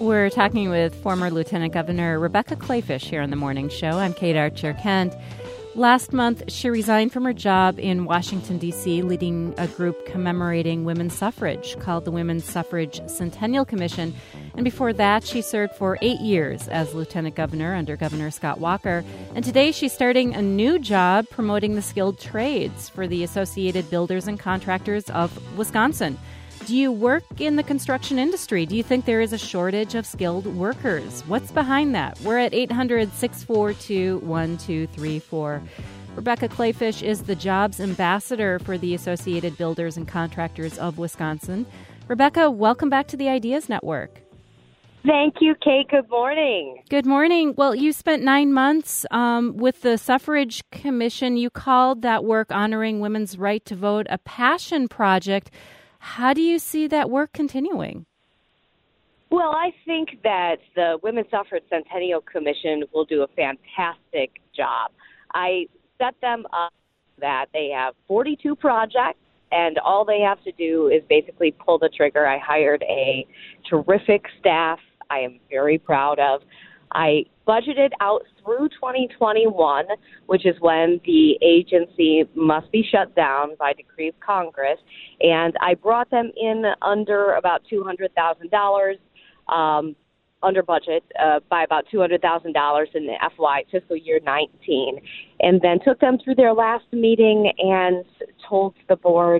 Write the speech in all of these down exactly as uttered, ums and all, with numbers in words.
We're talking with former Lieutenant Governor Rebecca Kleefisch here on The Morning Show. I'm Kate Archer-Kent. Last month, she resigned from her job in Washington, D C, leading a group commemorating women's suffrage called the Women's Suffrage Centennial Commission. And before that, she served for eight years as Lieutenant Governor under Governor Scott Walker. And today, she's starting a new job promoting the skilled trades for the Associated Builders and Contractors of Wisconsin. Do you work in the construction industry? Do you think there is a shortage of skilled workers? What's behind that? We're at eight hundred, six four two, one two three four. Rebecca Kleefisch is the jobs ambassador for the Associated Builders and Contractors of Wisconsin. Rebecca, welcome back to the Ideas Network. Thank you, Kate. Good morning. Good morning. Well, you spent nine months um, with the Suffrage Commission. You called that work honoring women's right to vote a passion project. How do you see that work continuing? Well, I think that the Women's Suffrage Centennial Commission will do a fantastic job. I set them up that they have forty-two projects, and all they have to do is basically pull the trigger. I hired a terrific staff I am very proud of. I budgeted out through twenty twenty-one, which is when the agency must be shut down by decree of Congress, and I brought them in under about two hundred thousand dollars, um, under budget uh, by about two hundred thousand dollars in the F Y fiscal year nineteen, and then took them through their last meeting and told the board,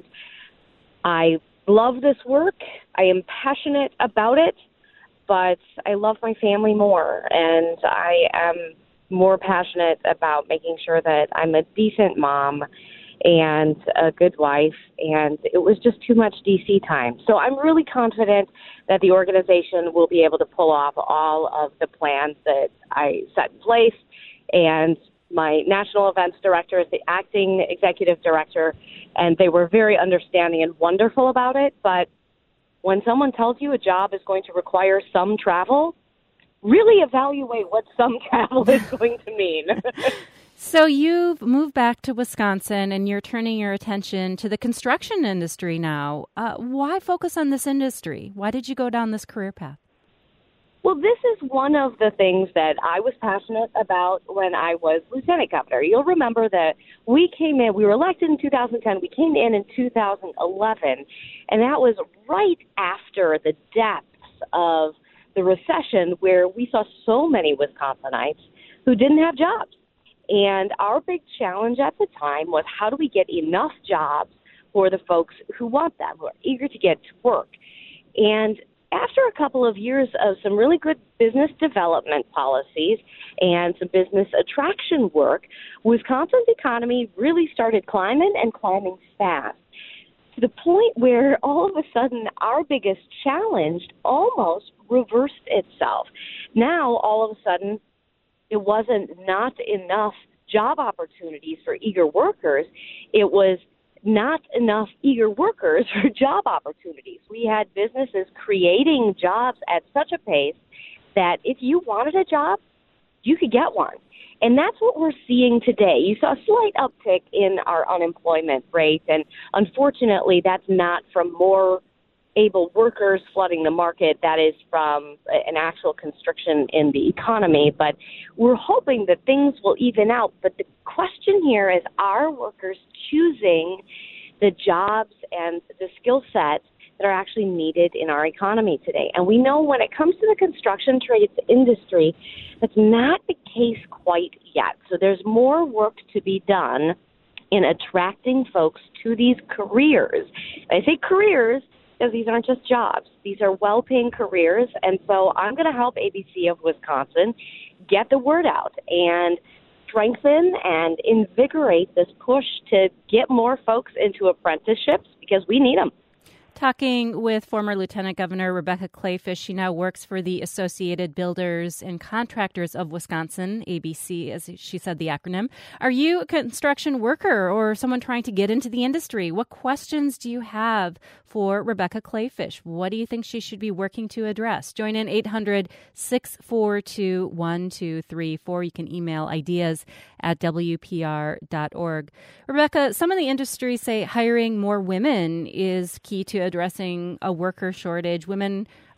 I love this work, I am passionate about it, but I love my family more, and I am more passionate about making sure that I'm a decent mom and a good wife, and it was just too much D C time. So I'm really confident that the organization will be able to pull off all of the plans that I set in place, and my national events director is the acting executive director, and they were very understanding and wonderful about it, but when someone tells you a job is going to require some travel, really evaluate what some travel is going to mean. So you've moved back to Wisconsin and you're turning your attention to the construction industry now. Uh, why focus on this industry? Why did you go down this career path? Well, this is one of the things that I was passionate about when I was lieutenant governor. You'll remember that we came in, we were elected in two thousand ten, we came in in two thousand eleven, and that was right after the depths of the recession where we saw so many Wisconsinites who didn't have jobs. And our big challenge at the time was how do we get enough jobs for the folks who want them, who are eager to get to work. And after a couple of years of some really good business development policies and some business attraction work, Wisconsin's economy really started climbing and climbing fast, to the point where all of a sudden our biggest challenge almost reversed itself. Now, all of a sudden, it wasn't not enough job opportunities for eager workers. It was not enough eager workers for job opportunities. We had businesses creating jobs at such a pace that if you wanted a job, you could get one. And that's what we're seeing today. You saw a slight uptick in our unemployment rate, and unfortunately, that's not from more able workers flooding the market. That is from an actual constriction in the economy. But we're hoping that things will even out. But the question here is, are workers choosing the jobs and the skill sets that are actually needed in our economy today? And we know when it comes to the construction trades industry, that's not the case quite yet. So there's more work to be done in attracting folks to these careers. I say careers because these aren't just jobs. These are well-paying careers. And so I'm going to help A B C of Wisconsin get the word out and strengthen and invigorate this push to get more folks into apprenticeships because we need them. Talking with former Lieutenant Governor Rebecca Kleefisch. She now works for the Associated Builders and Contractors of Wisconsin, A B C, as she said the acronym. Are you a construction worker or someone trying to get into the industry? What questions do you have for Rebecca Kleefisch? What do you think she should be working to address? Join in eight hundred, six four two, one two three four. You can email ideas at w p r dot org. Rebecca, some in the industry say hiring more women is key to addressing a worker shortage. Women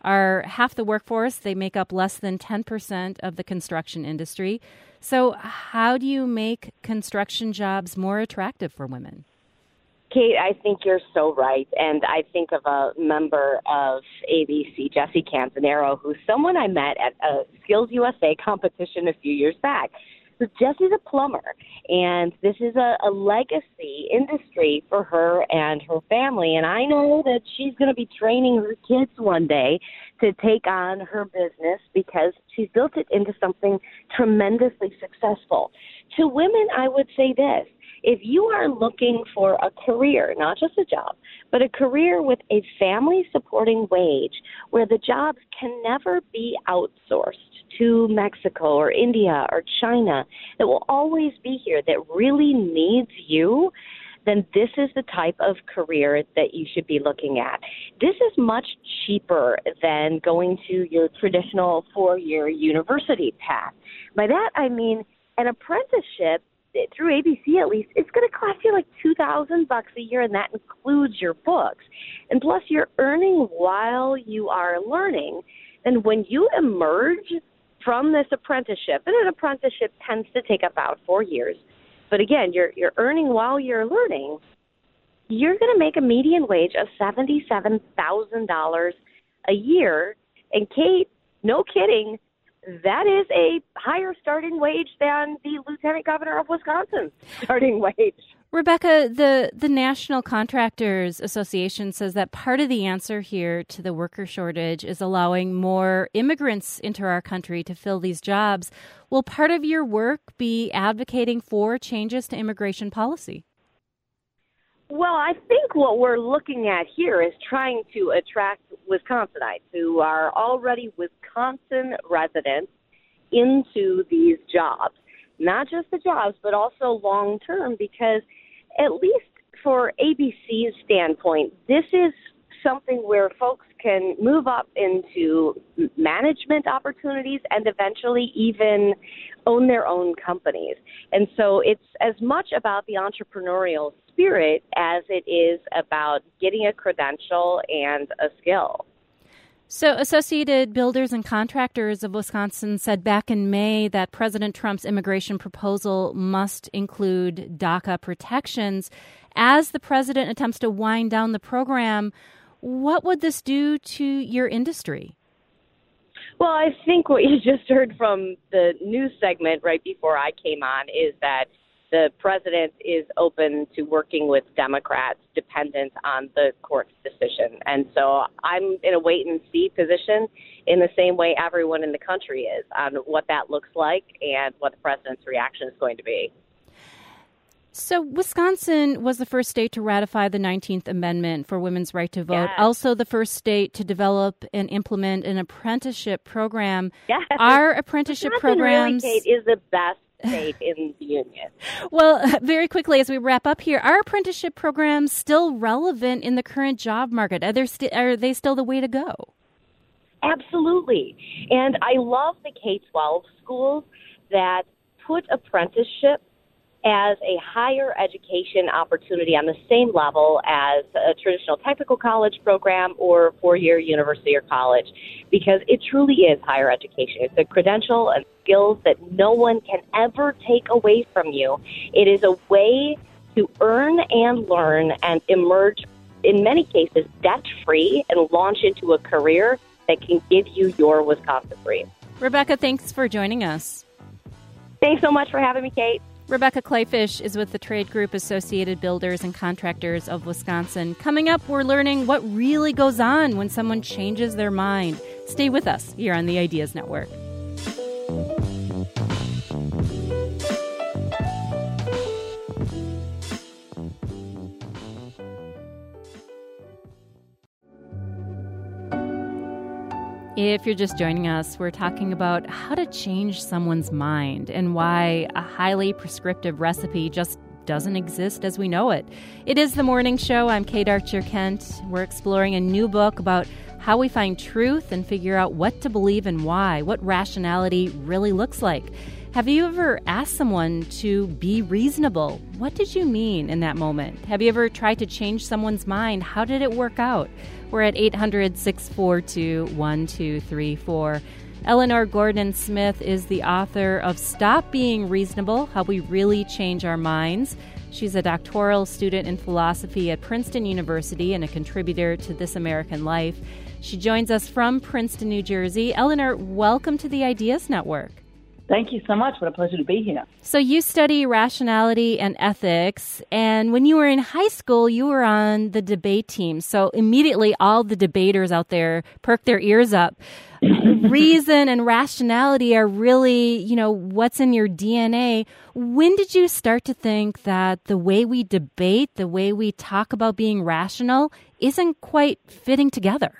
are half the workforce. They make up less than ten percent of the construction industry. So how do you make construction jobs more attractive for women? Kate, I think you're so right. And I think of a member of A B C, Jesse Canzanero, who's someone I met at a Skills U S A competition a few years back. So Jesse's a plumber, and this is a, a legacy industry for her and her family. And I know that she's going to be training her kids one day to take on her business because she's built it into something tremendously successful. To women, I would say this. If you are looking for a career, not just a job, but a career with a family-supporting wage where the jobs can never be outsourced to Mexico or India or China, that will always be here, that really needs you, then this is the type of career that you should be looking at. This is much cheaper than going to your traditional four-year university path. By that, I mean an apprenticeship through A B C, at least, it's going to cost you like two thousand bucks a year, and that includes your books. And plus, you're earning while you are learning. And when you emerge from this apprenticeship, and an apprenticeship tends to take about four years, but again, you're you're earning while you're learning, you're going to make a median wage of seventy-seven thousand dollars a year. And Kate, no kidding, that is a higher starting wage than the Lieutenant Governor of Wisconsin's starting wage. Rebecca, the, the National Contractors Association says that part of the answer here to the worker shortage is allowing more immigrants into our country to fill these jobs. Will part of your work be advocating for changes to immigration policy? Well, I think what we're looking at here is trying to attract Wisconsinites who are already Wisconsin residents into these jobs. Not just the jobs, but also long-term, because at least for A B C's standpoint, this is something where folks can move up into management opportunities and eventually even own their own companies. And so it's as much about the entrepreneurial spirit as it is about getting a credential and a skill. So Associated Builders and Contractors of Wisconsin said back in May that President Trump's immigration proposal must include DACA protections. As the president attempts to wind down the program, what would this do to your industry? Well, I think what you just heard from the news segment right before I came on is that the president is open to working with Democrats dependent on the court's decision. And so I'm in a wait-and-see position in the same way everyone in the country is on what that looks like and what the president's reaction is going to be. So Wisconsin was the first state to ratify the nineteenth Amendment for women's right to vote, yes. Also the first state to develop and implement an apprenticeship program. Yes. Our apprenticeship Wisconsin programs really, Kate, is the best state in the union. Well, very quickly as we wrap up here, are apprenticeship programs still relevant in the current job market? Are, there st- are they still the way to go? Absolutely. And I love the K twelve schools that put apprenticeship as a higher education opportunity on the same level as a traditional technical college program or four-year university or college, because it truly is higher education. It's a credential and skills that no one can ever take away from you. It is a way to earn and learn and emerge, in many cases, debt-free and launch into a career that can give you your Wisconsin dream. Rebecca, thanks for joining us. Thanks so much for having me, Kate. Rebecca Kleefisch is with the trade group Associated Builders and Contractors of Wisconsin. Coming up, we're learning what really goes on when someone changes their mind. Stay with us here on the Ideas Network. If you're just joining us, we're talking about how to change someone's mind and why a highly prescriptive recipe just doesn't exist as we know it. It is The Morning Show. I'm Kate Archer-Kent. We're exploring a new book about how we find truth and figure out what to believe and why, what rationality really looks like. Have you ever asked someone to be reasonable? What did you mean in that moment? Have you ever tried to change someone's mind? How did it work out? We're at eight hundred, six four two, one two three four. Eleanor Gordon Smith is the author of Stop Being Reasonable, How We Really Change Our Minds. She's a doctoral student in philosophy at Princeton University and a contributor to This American Life. She joins us from Princeton, New Jersey. Eleanor, welcome to the Ideas Network. Thank you so much. What a pleasure to be here. So you study rationality and ethics, and when you were in high school, you were on the debate team. So immediately all the debaters out there perk their ears up. Reason and rationality are really, you know, what's in your D N A. When did you start to think that the way we debate, the way we talk about being rational, isn't quite fitting together?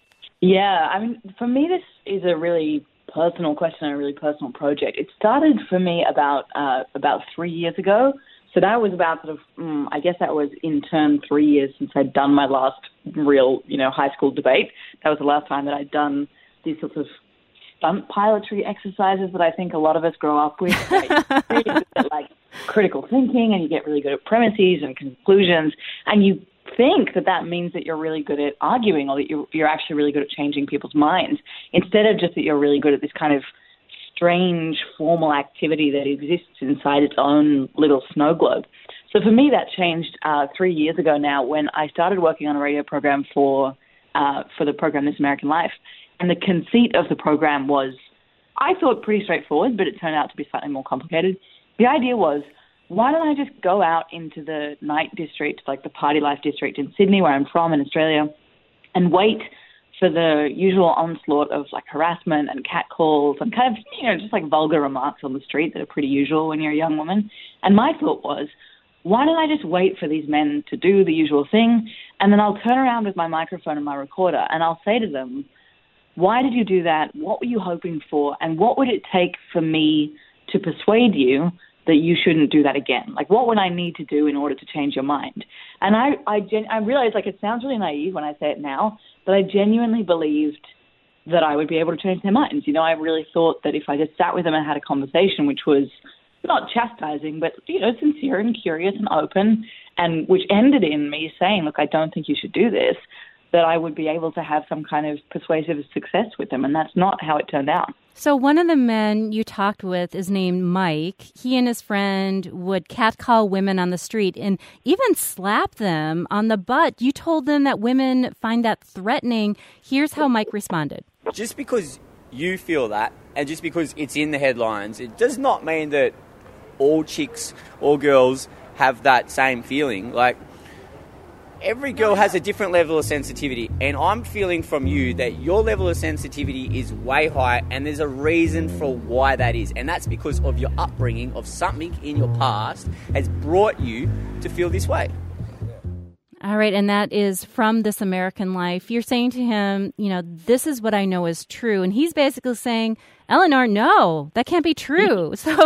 Yeah, I mean, for me, this is a really personal question, a really personal project. It started for me about uh, about three years ago. So that was about sort of, um, I guess that was in turn three years since I'd done my last real, you know, high school debate. That was the last time that I'd done these sorts of stunt pilotry exercises that I think a lot of us grow up with. Right? Really good at, like critical thinking, and you get really good at premises and conclusions, and you think that that means that you're really good at arguing, or that you're, you're actually really good at changing people's minds, instead of just that you're really good at this kind of strange formal activity that exists inside its own little snow globe. So for me, that changed uh, three years ago now when I started working on a radio program for uh, for the program This American Life. And the conceit of the program was, I thought, pretty straightforward, but it turned out to be slightly more complicated. The idea was, why don't I just go out into the night district, like the party life district in Sydney, where I'm from in Australia, and wait for the usual onslaught of like harassment and catcalls and kind of, you know, just like vulgar remarks on the street that are pretty usual when you're a young woman. And my thought was, why don't I just wait for these men to do the usual thing, and then I'll turn around with my microphone and my recorder, and I'll say to them, why did you do that? What were you hoping for? And what would it take for me to persuade you that you shouldn't do that again? Like, what would I need to do in order to change your mind? And I, I, gen- I realize, like, it sounds really naive when I say it now, but I genuinely believed that I would be able to change their minds. You know, I really thought that if I just sat with them and had a conversation, which was not chastising, but, you know, sincere and curious and open, and which ended in me saying, look, I don't think you should do this, that I would be able to have some kind of persuasive success with them. And that's not how it turned out. So one of the men you talked with is named Mike. He and his friend would catcall women on the street and even slap them on the butt. You told them that women find that threatening. Here's how Mike responded. Just because you feel that, and just because it's in the headlines, it does not mean that all chicks or girls have that same feeling. Like, every girl has a different level of sensitivity, and I'm feeling from you that your level of sensitivity is way high, and there's a reason for why that is, and that's because of your upbringing, of something in your past has brought you to feel this way. All right, and that is from This American Life. You're saying to him, you know, this is what I know is true, and he's basically saying, Eleanor, no, that can't be true. So,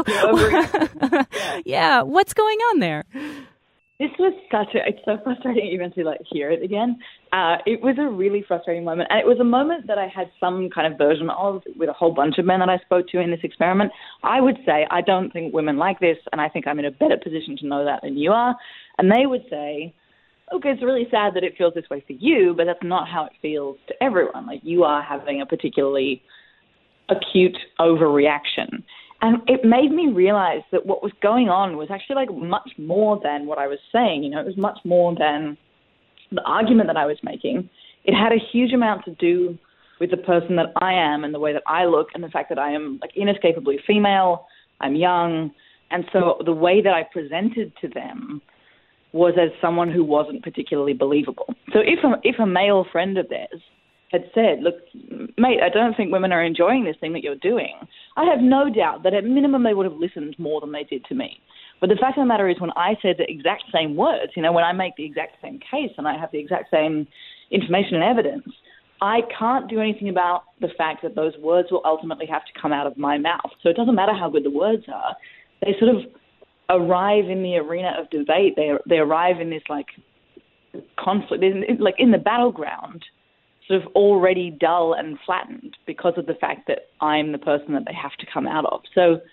yeah, what's going on there? This was such a, it's so frustrating even to like hear it again. Uh, it was a really frustrating moment. And it was a moment that I had some kind of version of with a whole bunch of men that I spoke to in this experiment. I would say, I don't think women like this, and I think I'm in a better position to know that than you are. And they would say, okay, it's really sad that it feels this way for you, but that's not how it feels to everyone. Like, you are having a particularly acute overreaction. And it made me realize that what was going on was actually like much more than what I was saying. You know, it was much more than the argument that I was making. It had a huge amount to do with the person that I am and the way that I look, and the fact that I am like inescapably female, I'm young. And so the way that I presented to them was as someone who wasn't particularly believable. So if a, if a male friend of theirs had said, look, mate, I don't think women are enjoying this thing that you're doing, I have no doubt that at minimum they would have listened more than they did to me. But the fact of the matter is, when I said the exact same words, you know, when I make the exact same case and I have the exact same information and evidence, I can't do anything about the fact that those words will ultimately have to come out of my mouth. So it doesn't matter how good the words are. They sort of arrive in the arena of debate. They they arrive in this, like, conflict, in, like in the battleground, sort of already dull and flattened because of the fact that I'm the person that they have to come out of. So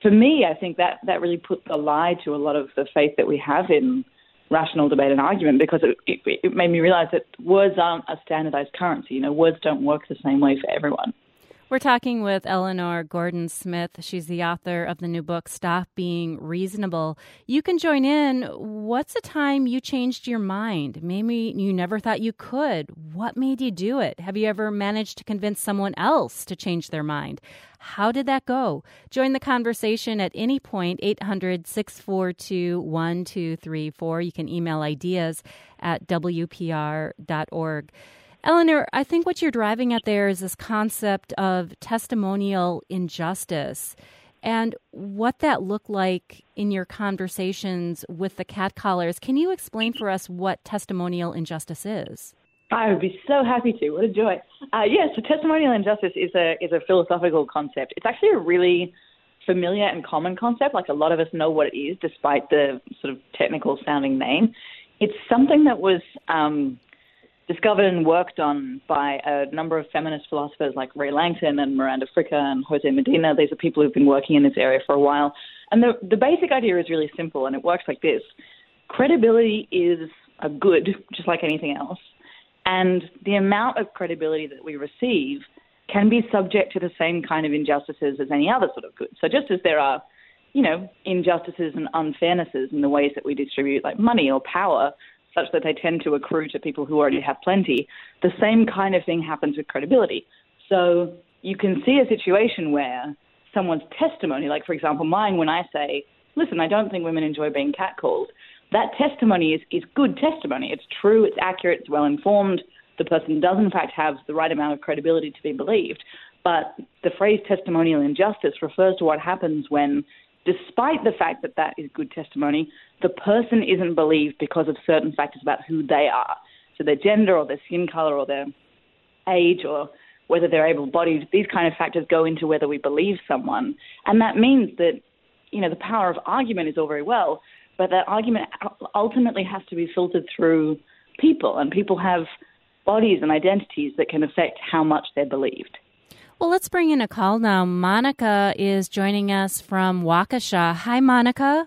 for me, I think that, that really put the lie to a lot of the faith that we have in rational debate and argument, because it, it, it made me realize that words aren't a standardized currency. You know, words don't work the same way for everyone. We're talking with Eleanor Gordon-Smith. She's the author of the new book, Stop Being Reasonable. You can join in. What's a time you changed your mind? Maybe you never thought you could. What made you do it? Have you ever managed to convince someone else to change their mind? How did that go? Join the conversation at any point, eight hundred, six four two, one two three four. You can email ideas at w p r dot org. Eleanor, I think what you're driving at there is this concept of testimonial injustice and what that looked like in your conversations with the catcallers. Can you explain for us what testimonial injustice is? I would be so happy to. What a joy. Uh, yes, so testimonial injustice is a is a philosophical concept. It's actually a really familiar and common concept. Like, a lot of us know what it is, despite the sort of technical sounding name. It's something that was um, discovered and worked on by a number of feminist philosophers like Ray Langton and Miranda Fricker and Jose Medina. These are people who've been working in this area for a while. And the, the basic idea is really simple, and it works like this. Credibility is a good, just like anything else. And the amount of credibility that we receive can be subject to the same kind of injustices as any other sort of good. So just as there are, you know, injustices and unfairnesses in the ways that we distribute like money or power, such that they tend to accrue to people who already have plenty, the same kind of thing happens with credibility. So you can see a situation where someone's testimony, like, for example, mine, when I say, listen, I don't think women enjoy being catcalled, that testimony is, is good testimony. It's true, it's accurate, it's well-informed. The person does, in fact, have the right amount of credibility to be believed. But the phrase testimonial injustice refers to what happens when, despite the fact that that is good testimony, the person isn't believed because of certain factors about who they are. So their gender or their skin color or their age or whether they're able-bodied, these kind of factors go into whether we believe someone. And that means that, you know, the power of argument is all very well, but that argument ultimately has to be filtered through people, and people have bodies and identities that can affect how much they're believed. Well, let's bring in a call now. Monica is joining us from Waukesha. Hi, Monica.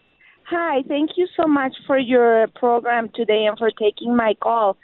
Hi, thank you so much for your program today and for taking my call.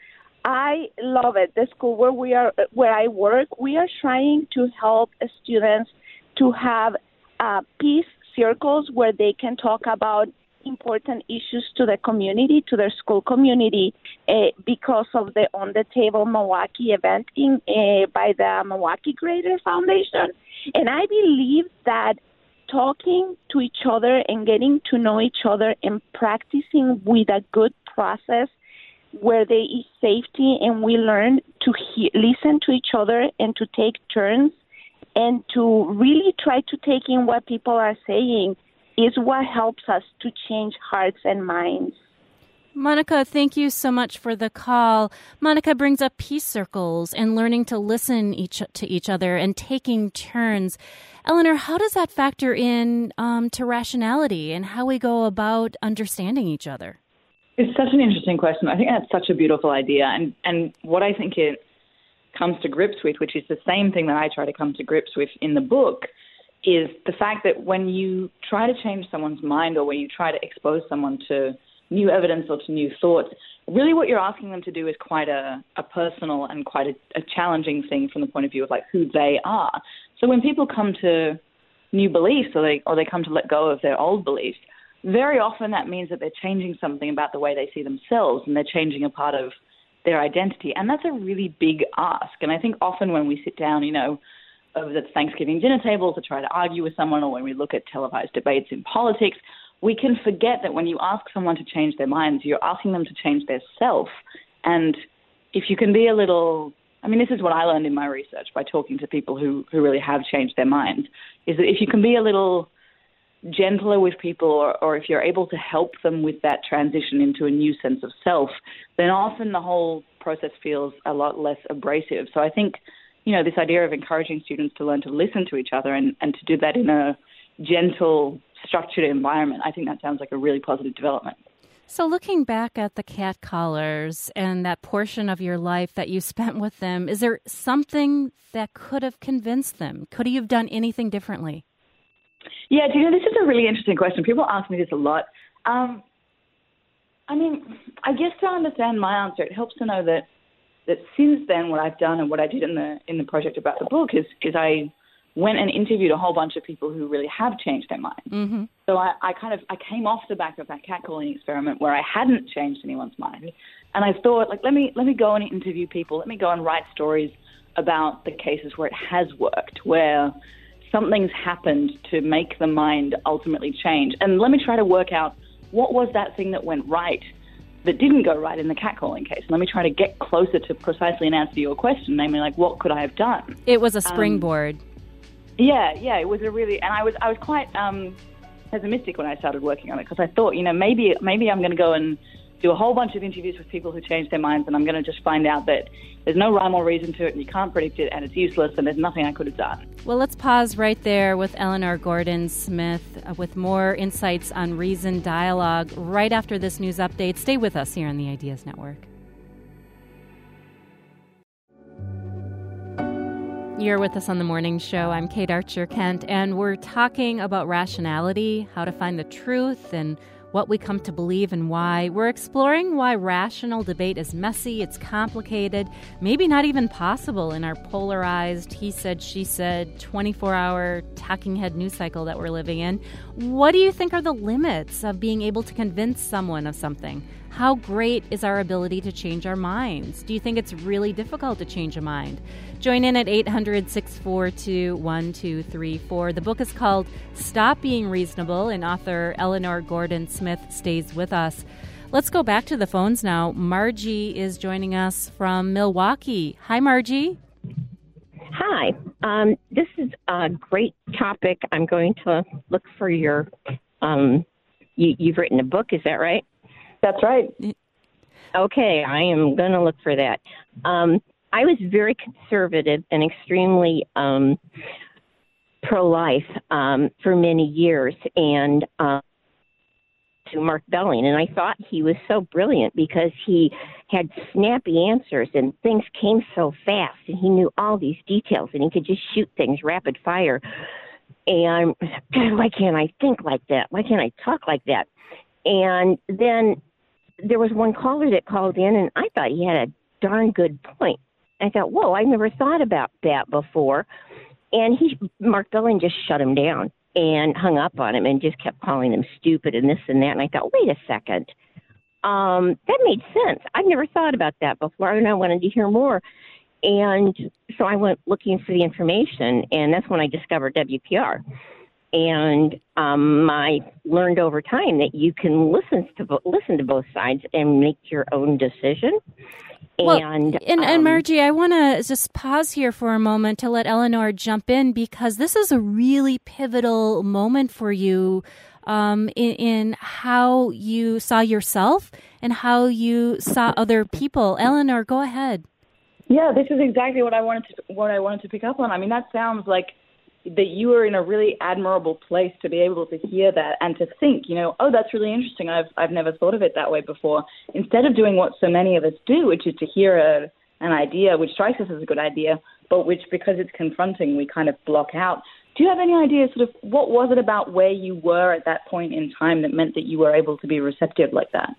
I love it. The school where we are, where I work, we are trying to help students to have uh, peace circles where they can talk about important issues to the community, to their school community, uh, because of the On the Table Milwaukee event in, uh, by the Milwaukee Greater Foundation. And I believe that talking to each other and getting to know each other and practicing with a good process where there is safety and we learn to he- listen to each other and to take turns and to really try to take in what people are saying is what helps us to change hearts and minds. Monica, thank you so much for the call. Monica brings up peace circles and learning to listen each to each other and taking turns. Eleanor, how does that factor in um, to rationality and how we go about understanding each other? It's such an interesting question. I think that's such a beautiful idea. And, and what I think it comes to grips with, which is the same thing that I try to come to grips with in the book, is the fact that when you try to change someone's mind or when you try to expose someone to new evidence or to new thoughts, really what you're asking them to do is quite a, a personal and quite a, a challenging thing from the point of view of like who they are. So when people come to new beliefs or they or they come to let go of their old beliefs, very often that means that they're changing something about the way they see themselves and they're changing a part of their identity. And that's a really big ask. And I think often when we sit down, you know, over the Thanksgiving dinner table to try to argue with someone, or when we look at televised debates in politics, we can forget that when you ask someone to change their minds, you're asking them to change their self. And if you can be a little, I mean, this is what I learned in my research by talking to people who, who really have changed their minds, is that if you can be a little gentler with people, or, or if you're able to help them with that transition into a new sense of self, then often the whole process feels a lot less abrasive. So I think, you know, this idea of encouraging students to learn to listen to each other and, and to do that in a gentle, structured environment, I think that sounds like a really positive development. So looking back at the catcallers and that portion of your life that you spent with them, is there something that could have convinced them? Could you have done anything differently? Yeah, do you know, this is a really interesting question. People ask me this a lot. Um, I mean, I guess to understand my answer, it helps to know that that since then, what I've done and what I did in the in the project about the book is is I went and interviewed a whole bunch of people who really have changed their minds. Mm-hmm. So I, I kind of I came off the back of that catcalling experiment where I hadn't changed anyone's mind, and I thought, like, let me let me go and interview people. Let me go and write stories about the cases where it has worked, where something's happened to make the mind ultimately change, and let me try to work out what was that thing that went right that didn't go right in the catcalling case. Let me try to get closer to precisely an answer to your question, namely, like, what could I have done? It was a springboard. Um, yeah, yeah, it was a really, and I was I was quite um, pessimistic when I started working on it because I thought, you know, maybe maybe I'm going to go and do a whole bunch of interviews with people who changed their minds, and I'm going to just find out that there's no rhyme or reason to it, and you can't predict it, and it's useless, and there's nothing I could have done. Well, let's pause right there with Eleanor Gordon Smith uh, with more insights on Reason Dialogue right after this news update. Stay with us here on the Ideas Network. You're with us on the morning show. I'm Kate Archer Kent, and we're talking about rationality, how to find the truth, and what we come to believe and why. We're exploring why rational debate is messy, it's complicated, maybe not even possible in our polarized, he said, she said, twenty-four hour talking head news cycle that we're living in. What do you think are the limits of being able to convince someone of something? How great is our ability to change our minds? Do you think it's really difficult to change a mind? Join in at eight hundred, six four two, one two three four. The book is called Stop Being Reasonable, and author Eleanor Gordon Smith stays with us. Let's go back to the phones now. Margie is joining us from Milwaukee. Hi, Margie. Hi. Um, this is a great topic. I'm going to look for your, um, you, you've written a book, is that right? That's right. Okay, I am going to look for that. Um, I was very conservative and extremely um, pro-life um, for many years, and uh, to Mark Belling, and I thought he was so brilliant because he had snappy answers and things came so fast, and he knew all these details, and he could just shoot things rapid fire. And why can't I think like that? Why can't I talk like that? And then there was one caller that called in, and I thought he had a darn good point. I thought, whoa, I never thought about that before. And he, Mark Belling just shut him down and hung up on him and just kept calling him stupid and this and that. And I thought, wait a second. Um, that made sense. I've never thought about that before, and I wanted to hear more. And so I went looking for the information, and that's when I discovered W P R. And um, I learned over time that you can listen to bo- listen to both sides and make your own decision. Well, and, and, um, and Margie, I want to just pause here for a moment to let Eleanor jump in, because this is a really pivotal moment for you um, in, in how you saw yourself and how you saw other people. Eleanor, go ahead. Yeah, this is exactly what I wanted to what I wanted to pick up on. I mean, that sounds like that you were in a really admirable place to be able to hear that and to think, you know, oh, that's really interesting. I've I've never thought of it that way before. Instead of doing what so many of us do, which is to hear a, an idea which strikes us as a good idea, but which, because it's confronting, we kind of block out. Do you have any idea sort of what was it about where you were at that point in time that meant that you were able to be receptive like that?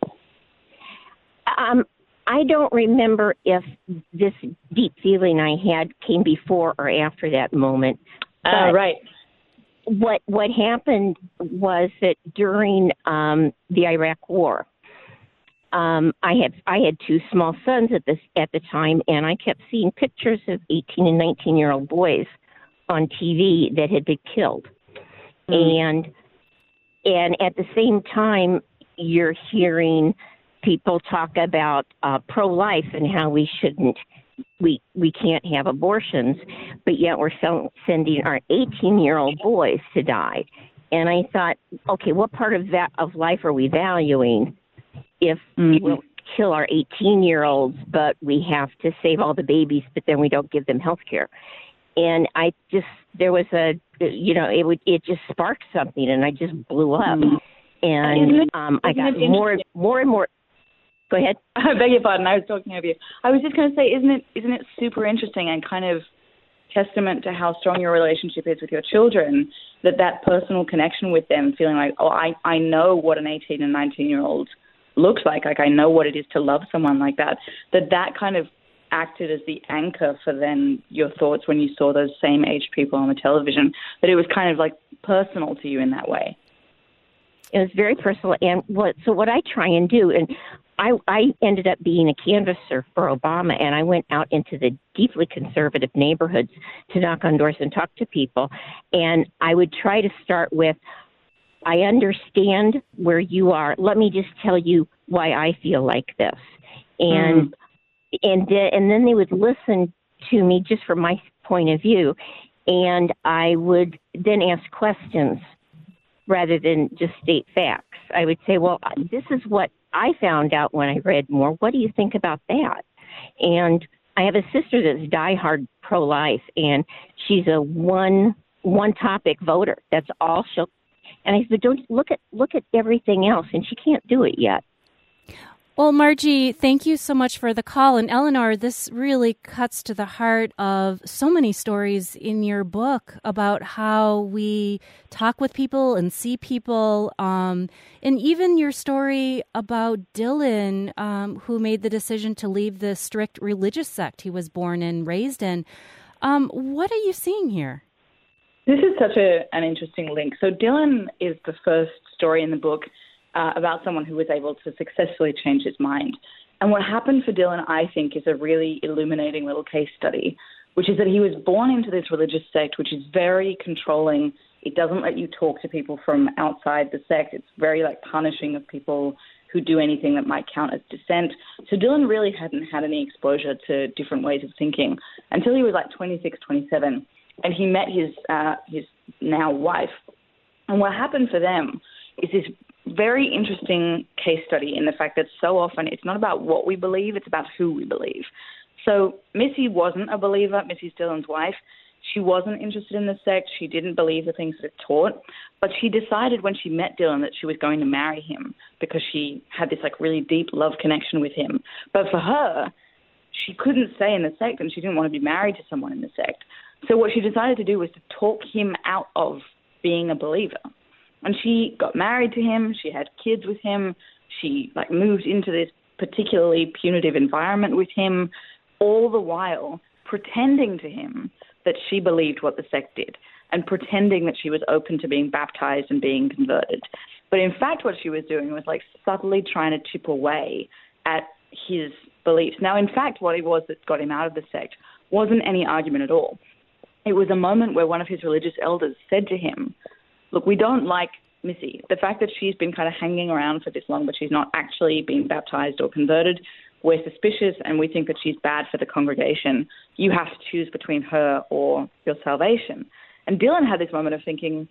Um, I don't remember if this deep feeling I had came before or after that moment. Uh, right. What what happened was that during um, the Iraq War, um, I had I had two small sons at this at the time, and I kept seeing pictures of eighteen and nineteen year old boys on T V that had been killed, mm. and and at the same time, you're hearing people talk about uh, pro-life and how we shouldn't, we we can't have abortions, but yet we're so, sending our eighteen-year-old boys to die. And I thought, okay, what part of that of life are we valuing if mm-hmm. we'll kill our eighteen-year-olds, but we have to save all the babies, but then we don't give them health care? And I just, there was a, you know, it would it just sparked something, and I just blew up. Mm-hmm. And um, I got more, more and more. Go ahead. I beg your pardon. I was talking over you. I was just going to say, isn't it isn't it super interesting and kind of testament to how strong your relationship is with your children, that that personal connection with them, feeling like, oh, I, I know what an eighteen and nineteen-year-old looks like, like I know what it is to love someone like that, that that kind of acted as the anchor for then your thoughts when you saw those same age people on the television, that it was kind of like personal to you in that way. It was very personal. And what so what I try and do, and I, I ended up being a canvasser for Obama, and I went out into the deeply conservative neighborhoods to knock on doors and talk to people. And I would try to start with, I understand where you are. Let me just tell you why I feel like this. And mm. and, th- and then they would listen to me just from my point of view. And I would then ask questions rather than just state facts. I would say, well, this is what I found out when I read more. What do you think about that? And I have a sister that's diehard pro-life, and she's a one one topic voter. That's all she'll. And I said, don't look at look at everything else, and she can't do it yet. Well, Margie, thank you so much for the call. And Eleanor, this really cuts to the heart of so many stories in your book about how we talk with people and see people. Um, and even your story about Dylan, um, who made the decision to leave the strict religious sect he was born and raised in. Um, what are you seeing here? This is such a, an interesting link. So Dylan is the first story in the book Uh, about someone who was able to successfully change his mind. And what happened for Dylan, I think, is a really illuminating little case study, which is that he was born into this religious sect, which is very controlling. It doesn't let you talk to people from outside the sect. It's very, like, punishing of people who do anything that might count as dissent. So Dylan really hadn't had any exposure to different ways of thinking until he was, like, twenty-six, twenty-seven, and he met his uh, his now wife. And what happened for them is this very interesting case study in the fact that so often it's not about what we believe, it's about who we believe. So Missy wasn't a believer, Missy's Dylan's wife. She wasn't interested in the sect. She didn't believe the things that it taught. But she decided when she met Dylan that she was going to marry him because she had this like really deep love connection with him. But for her, she couldn't stay in the sect and she didn't want to be married to someone in the sect. So what she decided to do was to talk him out of being a believer. And she got married to him. She had kids with him. She like moved into this particularly punitive environment with him, all the while pretending to him that she believed what the sect did and pretending that she was open to being baptized and being converted. But in fact, what she was doing was like subtly trying to chip away at his beliefs. Now, in fact, what it was that got him out of the sect wasn't any argument at all. It was a moment where one of his religious elders said to him, look, we don't like Missy. The fact that she's been kind of hanging around for this long, but she's not actually being baptized or converted, we're suspicious and we think that she's bad for the congregation. You have to choose between her or your salvation. And Dylan had this moment of thinking,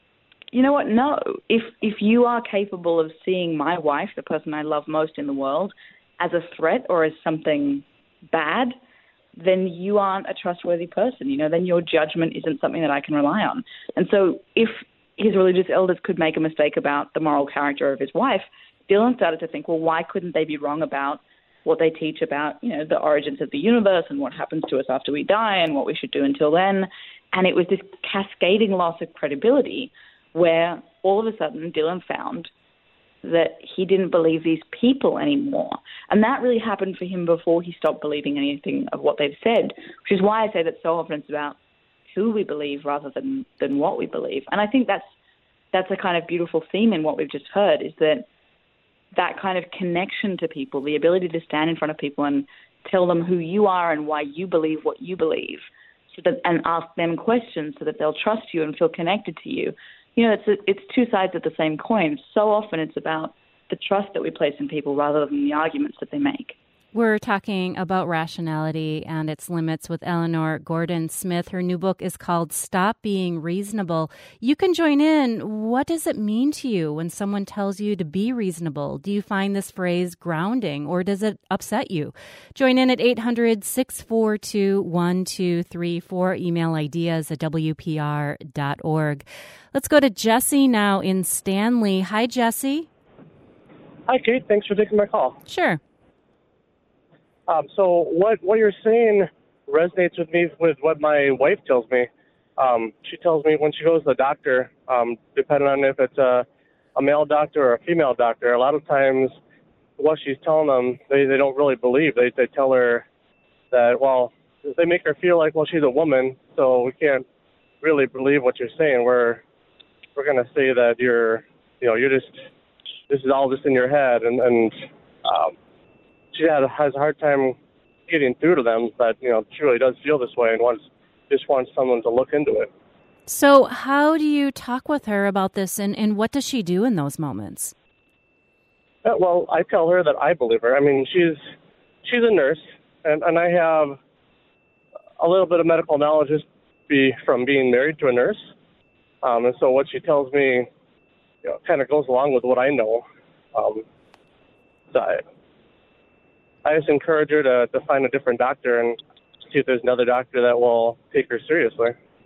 you know what, no. If if you are capable of seeing my wife, the person I love most in the world, as a threat or as something bad, then you aren't a trustworthy person. You know, then your judgment isn't something that I can rely on. And so if his religious elders could make a mistake about the moral character of his wife, Dylan started to think, well, why couldn't they be wrong about what they teach about, you know, the origins of the universe and what happens to us after we die and what we should do until then? And it was this cascading loss of credibility where all of a sudden Dylan found that he didn't believe these people anymore. And that really happened for him before he stopped believing anything of what they've said, which is why I say that so often it's about who we believe rather than, than what we believe. And I think that's that's a kind of beautiful theme in what we've just heard, is that that kind of connection to people, the ability to stand in front of people and tell them who you are and why you believe what you believe, so that and ask them questions so that they'll trust you and feel connected to you. You know, it's a, it's two sides of the same coin. So often it's about the trust that we place in people rather than the arguments that they make. We're talking about rationality and its limits with Eleanor Gordon-Smith. Her new book is called Stop Being Reasonable. You can join in. What does it mean to you when someone tells you to be reasonable? Do you find this phrase grounding or does it upset you? Join in at eight hundred, six four two, one two three four. Email ideas at w p r dot org. Let's go to Jesse now in Stanley. Hi, Jesse. Hi, Kate. Thanks for taking my call. Sure. Um, so what what you're saying resonates with me with what my wife tells me. Um, she tells me when she goes to the doctor, um, depending on if it's a, a male doctor or a female doctor, a lot of times what she's telling them, they, they don't really believe. They they tell her that, well, they make her feel like, well, she's a woman, so we can't really believe what you're saying. We're we're going to say that you're, you know, you're just, this is all just in your head. And, and um, she had, has a hard time getting through to them that, you know, she really does feel this way and wants just wants someone to look into it. So how do you talk with her about this, and, and what does she do in those moments? Uh, well, I tell her that I believe her. I mean, she's she's a nurse, and, and I have a little bit of medical knowledge just be from being married to a nurse. Um, and so what she tells me, you know, kind of goes along with what I know. Um, so I, I just encourage her to, to find a different doctor and see if there's another doctor that will take her seriously.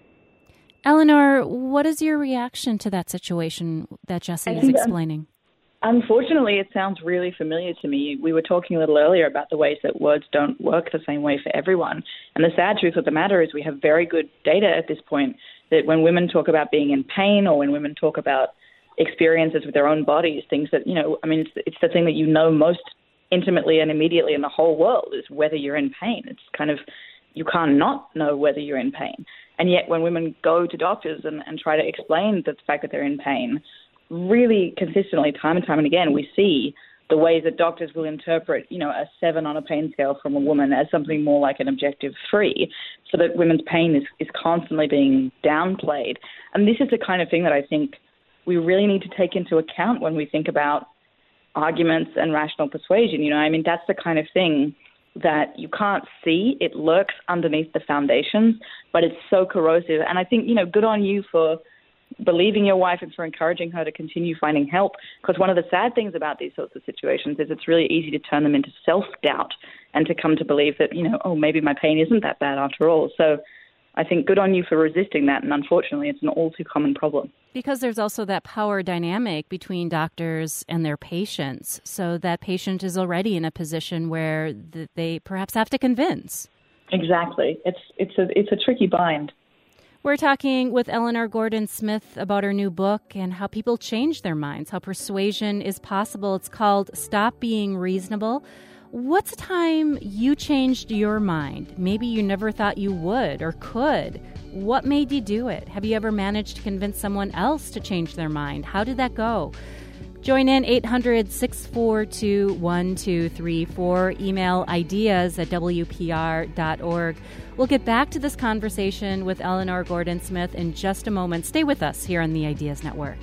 Eleanor, what is your reaction to that situation that Jesse is explaining? Unfortunately, it sounds really familiar to me. We were talking a little earlier about the ways that words don't work the same way for everyone. And the sad truth of the matter is we have very good data at this point that when women talk about being in pain or when women talk about experiences with their own bodies, things that, you know, I mean, it's, it's the thing that you know most intimately and immediately in the whole world is whether you're in pain. It's kind of, you can't not know whether you're in pain. And yet when women go to doctors and, and try to explain the fact that they're in pain, really consistently, time and time and again, we see the ways that doctors will interpret, you know, a seven on a pain scale from a woman as something more like an objective three, so that women's pain is, is constantly being downplayed. And this is the kind of thing that I think we really need to take into account when we think about arguments and rational persuasion. You know, I mean, that's the kind of thing that you can't see. It lurks underneath the foundations, but it's so corrosive. And I think, you know, good on you for believing your wife and for encouraging her to continue finding help. Because one of the sad things about these sorts of situations is it's really easy to turn them into self-doubt and to come to believe that, you know, oh, maybe my pain isn't that bad after all. So I think good on you for resisting that. And unfortunately, it's an all too common problem. Because there's also that power dynamic between doctors and their patients. So that patient is already in a position where th- they perhaps have to convince. Exactly. It's it's a it's a tricky bind. We're talking with Eleanor Gordon-Smith about her new book and how people change their minds, how persuasion is possible. It's called Stop Being Reasonable. What's a time you changed your mind? Maybe you never thought you would or could. What made you do it? Have you ever managed to convince someone else to change their mind? How did that go? Join in eight hundred, six four two, one two three four. Email ideas at w p r dot org. We'll get back to this conversation with Eleanor Gordon-Smith in just a moment. Stay with us here on the Ideas Network.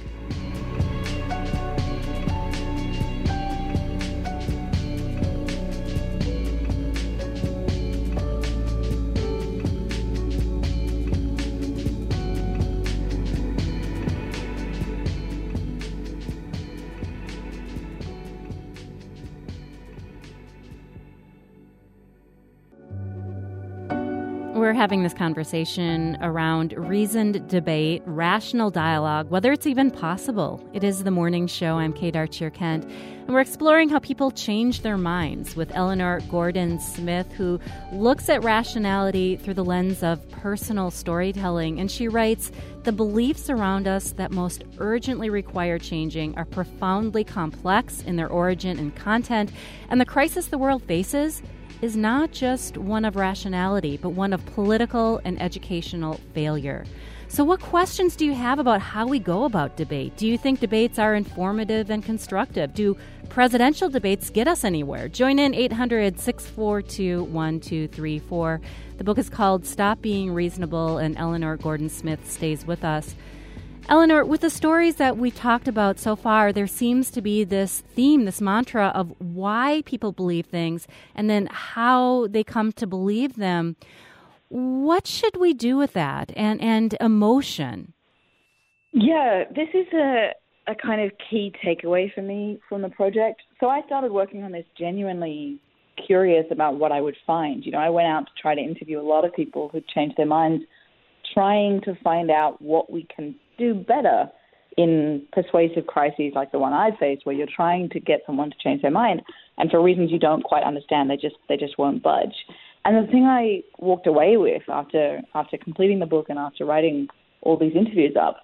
We're having this conversation around reasoned debate, rational dialogue, whether it's even possible. It is the morning show. I'm Kate Archer-Kent, and we're exploring how people change their minds with Eleanor Gordon-Smith, who looks at rationality through the lens of personal storytelling. And she writes, the beliefs around us that most urgently require changing are profoundly complex in their origin and content, and the crisis the world faces is not just one of rationality, but one of political and educational failure. So what questions do you have about how we go about debate? Do you think debates are informative and constructive? Do presidential debates get us anywhere? Join in eight hundred, six four two, one two three four. The book is called Stop Being Reasonable, and Eleanor Gordon-Smith stays with us. Eleanor, with the stories that we talked about so far, there seems to be this theme, this mantra of why people believe things and then how they come to believe them. What should we do with that and, and emotion? Yeah, this is a, a kind of key takeaway for me from the project. So I started working on this genuinely curious about what I would find. You know, I went out to try to interview a lot of people who'd changed their minds, trying to find out what we can do better in persuasive crises like the one I faced, where you're trying to get someone to change their mind, and for reasons you don't quite understand, they just they just won't budge. And the thing I walked away with after after completing the book and after writing all these interviews up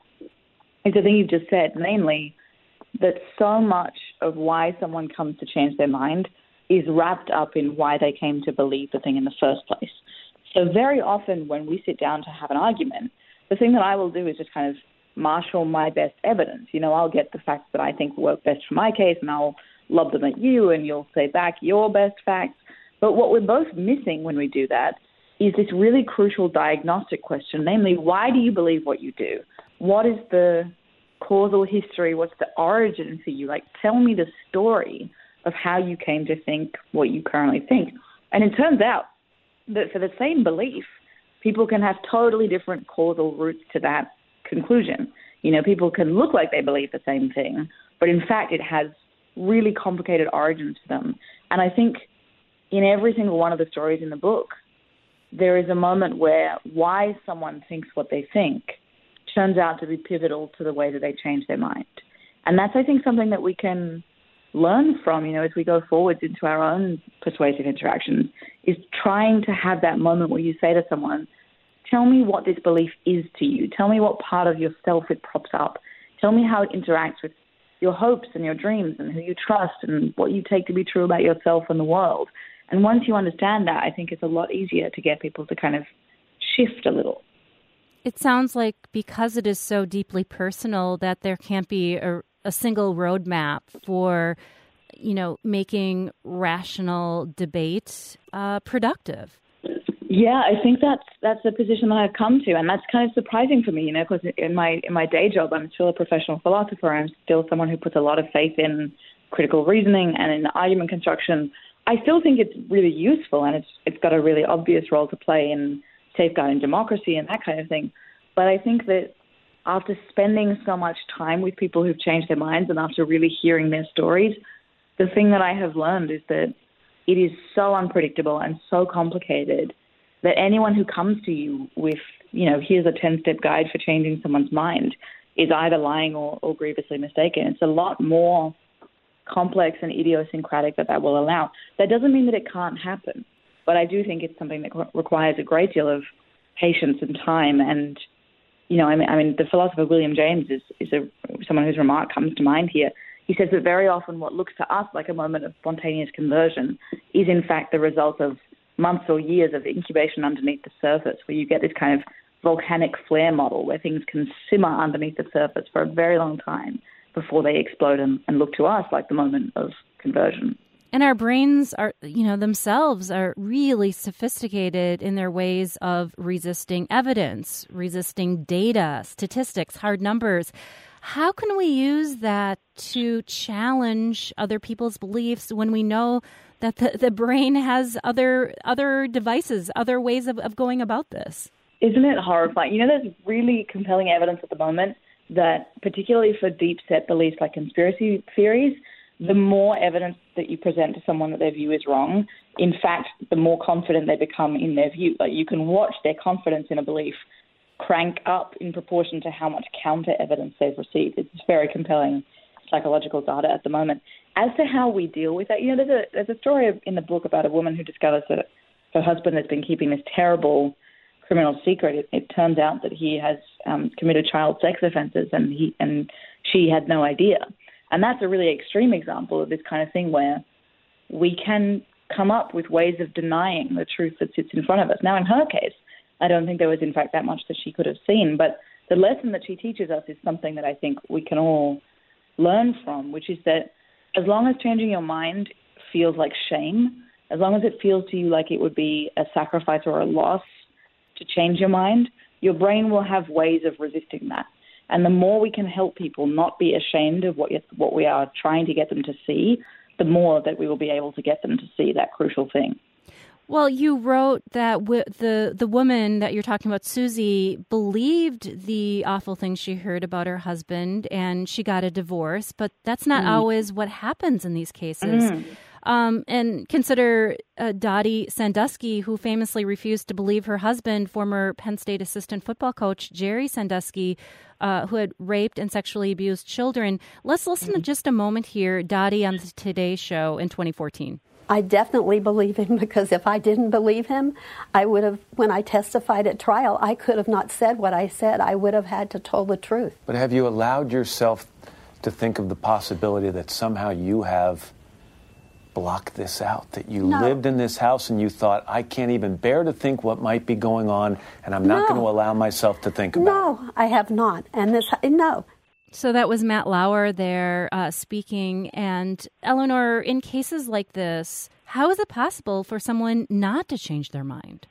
is the thing you've just said, namely that so much of why someone comes to change their mind is wrapped up in why they came to believe the thing in the first place. So very often when we sit down to have an argument, the thing that I will do is just kind of marshal my best evidence. You know, I'll get the facts that I think work best for my case, and I'll lob them at you, and you'll say back your best facts. But what we're both missing when we do that is this really crucial diagnostic question, namely, why do you believe what you do? What is the causal history? What's the origin for you? Like, tell me the story of how you came to think what you currently think. And it turns out that for the same belief, people can have totally different causal roots to that conclusion. You know, people can look like they believe the same thing, but in fact it has really complicated origins for them. And I think in every single one of the stories in the book, there is a moment where why someone thinks what they think turns out to be pivotal to the way that they change their mind. And that's, I think, something that we can learn from, you know, as we go forwards into our own persuasive interactions, is trying to have that moment where you say to someone, tell me what this belief is to you. Tell me what part of yourself it props up. Tell me how it interacts with your hopes and your dreams and who you trust and what you take to be true about yourself and the world. And once you understand that, I think it's a lot easier to get people to kind of shift a little. It sounds like because it is so deeply personal that there can't be a, a single roadmap for, you know, making rational debate uh, productive. Yeah, I think that's that's the position that I've come to, and that's kind of surprising for me, you know, because in my in my day job, I'm still a professional philosopher. I'm still someone who puts a lot of faith in critical reasoning and in argument construction. I still think it's really useful, and it's it's got a really obvious role to play in safeguarding democracy and that kind of thing. But I think that after spending so much time with people who've changed their minds and after really hearing their stories, the thing that I have learned is that it is so unpredictable and so complicated that anyone who comes to you with, you know, here's a ten-step guide for changing someone's mind is either lying or, or grievously mistaken. It's a lot more complex and idiosyncratic that that will allow. That doesn't mean that it can't happen, but I do think it's something that requires a great deal of patience and time. And, you know, I mean, I mean the philosopher William James is, is a, someone whose remark comes to mind here. He says that very often what looks to us like a moment of spontaneous conversion is in fact the result of months or years of incubation underneath the surface, where you get this kind of volcanic flare model where things can simmer underneath the surface for a very long time before they explode and, and look to us like the moment of conversion. And our brains are, you know, themselves are really sophisticated in their ways of resisting evidence, resisting data, statistics, hard numbers. How can we use that to challenge other people's beliefs when we know that the, the brain has other other devices, other ways of, of going about this? Isn't it horrifying? You know, there's really compelling evidence at the moment that, particularly for deep-set beliefs like conspiracy theories, the more evidence that you present to someone that their view is wrong, in fact, the more confident they become in their view. Like, you can watch their confidence in a belief crank up in proportion to how much counter-evidence they've received. It's very compelling psychological data at the moment. As to how we deal with that, you know, there's a, there's a story in the book about a woman who discovers that her husband has been keeping this terrible criminal secret. It, it turns out that he has um, committed child sex offenses, and he and she had no idea. And that's a really extreme example of this kind of thing where we can come up with ways of denying the truth that sits in front of us. Now, in her case, I don't think there was, in fact, that much that she could have seen. But the lesson that she teaches us is something that I think we can all learn from, which is that as long as changing your mind feels like shame, as long as it feels to you like it would be a sacrifice or a loss to change your mind, your brain will have ways of resisting that. And the more we can help people not be ashamed of what what we are trying to get them to see, the more that we will be able to get them to see that crucial thing. Well, you wrote that w- the the woman that you're talking about, Susie, believed the awful things she heard about her husband, and she got a divorce. But that's not mm. always what happens in these cases. Mm. Um, and consider uh, Dottie Sandusky, who famously refused to believe her husband, former Penn State assistant football coach Jerry Sandusky, uh, who had raped and sexually abused children. Let's listen mm. to just a moment here, Dottie on the Today Show in twenty fourteen. I definitely believe him, because if I didn't believe him, I would have, when I testified at trial, I could have not said what I said. I would have had to tell the truth. But have you allowed yourself to think of the possibility that somehow you have blocked this out, that you No. lived in this house and you thought, I can't even bear to think what might be going on, and I'm not No. going to allow myself to think about it? No, I have not. And this, no. So that was Matt Lauer there uh, speaking. And Eleanor, in cases like this, how is it possible for someone not to change their mind?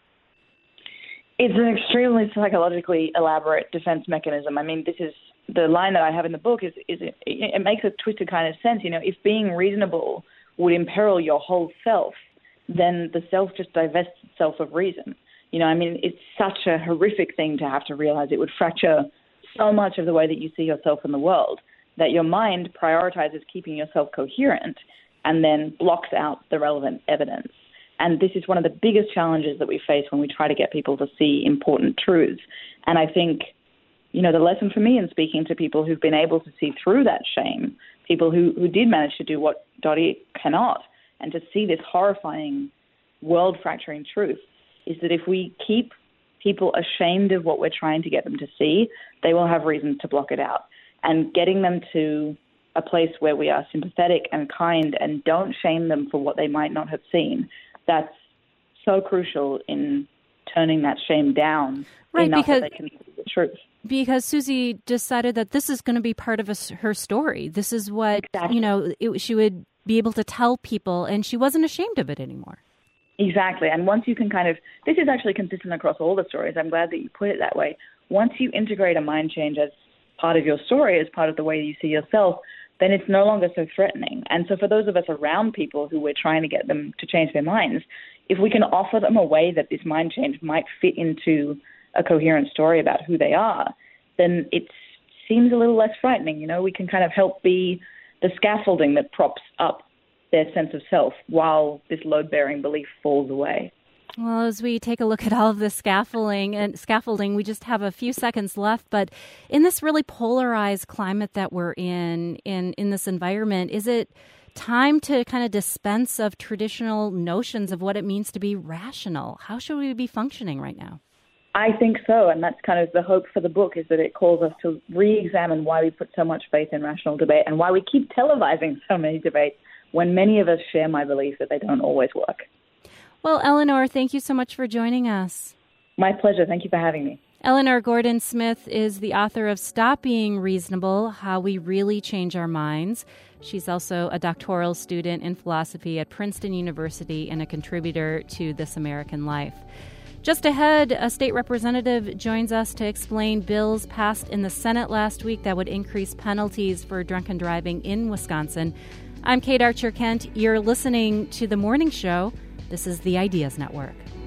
It's an extremely psychologically elaborate defense mechanism. I mean, this is the line that I have in the book is, is it, it makes a twisted kind of sense. You know, if being reasonable would imperil your whole self, then the self just divests itself of reason. You know, I mean, it's such a horrific thing to have to realize. It would fracture so much of the way that you see yourself in the world, that your mind prioritizes keeping yourself coherent and then blocks out the relevant evidence. And this is one of the biggest challenges that we face when we try to get people to see important truths. And I think, you know, the lesson for me in speaking to people who've been able to see through that shame, people who, who did manage to do what Dottie cannot, and to see this horrifying, world-fracturing truth, is that if we keep people ashamed of what we're trying to get them to see, they will have reason to block it out. And getting them to a place where we are sympathetic and kind and don't shame them for what they might not have seen, that's so crucial in turning that shame down Right, enough because- that they can see the truth. Because Susie decided that this is going to be part of a, her story. This is what, Exactly. you know, it, she would be able to tell people, and she wasn't ashamed of it anymore. Exactly. And once you can kind of, this is actually consistent across all the stories. I'm glad that you put it that way. Once you integrate a mind change as part of your story, as part of the way you see yourself, then it's no longer so threatening. And so for those of us around people who we're trying to get them to change their minds, if we can offer them a way that this mind change might fit into a coherent story about who they are, then it seems a little less frightening. You know, we can kind of help be the scaffolding that props up their sense of self while this load-bearing belief falls away. Well, as we take a look at all of the scaffolding and scaffolding, we just have a few seconds left. But in this really polarized climate that we're in, in, in this environment, is it time to kind of dispense of traditional notions of what it means to be rational? How should we be functioning right now? I think so, and that's kind of the hope for the book, is that it calls us to re-examine why we put so much faith in rational debate and why we keep televising so many debates when many of us share my belief that they don't always work. Well, Eleanor, thank you so much for joining us. My pleasure. Thank you for having me. Eleanor Gordon Smith is the author of Stop Being Reasonable, How We Really Change Our Minds. She's also a doctoral student in philosophy at Princeton University and a contributor to This American Life. Just ahead, a state representative joins us to explain bills passed in the Senate last week that would increase penalties for drunken driving in Wisconsin. I'm Kate Archer Kent. You're listening to The Morning Show. This is the Ideas Network.